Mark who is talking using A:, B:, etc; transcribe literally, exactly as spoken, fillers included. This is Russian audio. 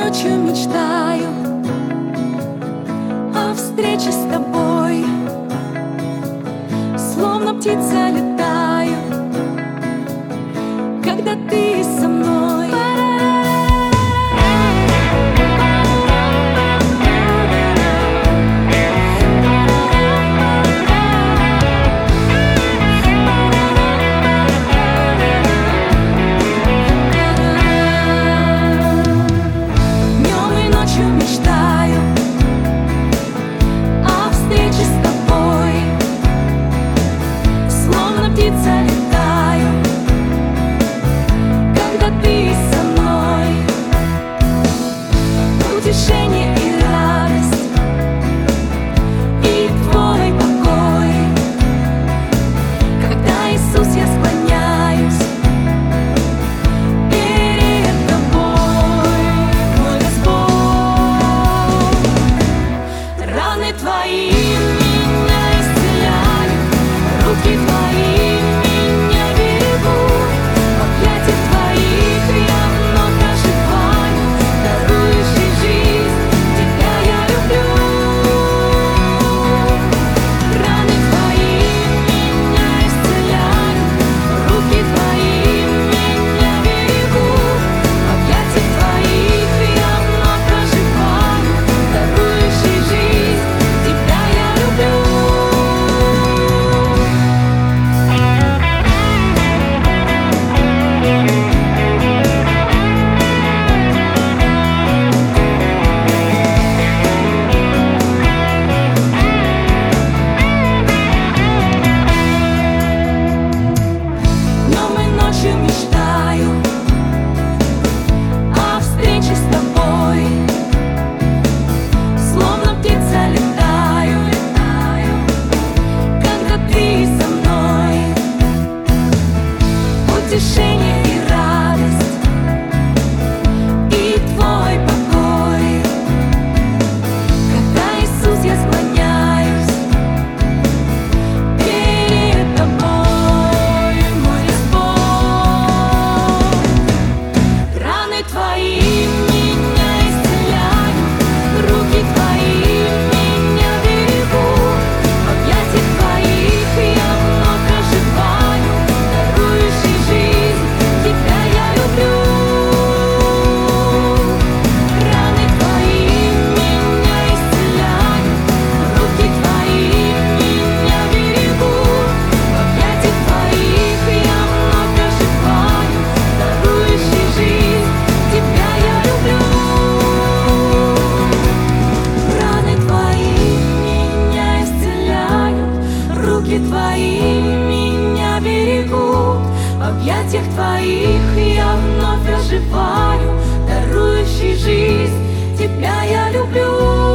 A: ночью мечтаю о встрече с тобой, словно птица летаю, когда ты со мной. Залетаю, когда ты со мной. Утешение и радость, и твой покой. Когда, Иисус, я склоняюсь перед тобой, мой Господь. Раны твои меня исцеляют, руки твои мечтаю о встрече с тобой, словно птица летаю, летаю, когда ты со мной. Утешение и радость, и твой покой. Когда, Иисус, я склоняюсь перед тобой. Твои меня исцеляют, руки твои меня берегут. В объятиях твоих я вновь оживаю, дарующий жизнь, тебя я люблю. Раны твои меня исцеляют, руки твои меня берегут. В объятиях твоих я вновь оживаю, дарующий жизнь, тебя я люблю. Раны твои меня исцеляют, руки твои меня берегут. В объятиях твоих я вновь оживаю, дарующий жизнь, тебя я люблю.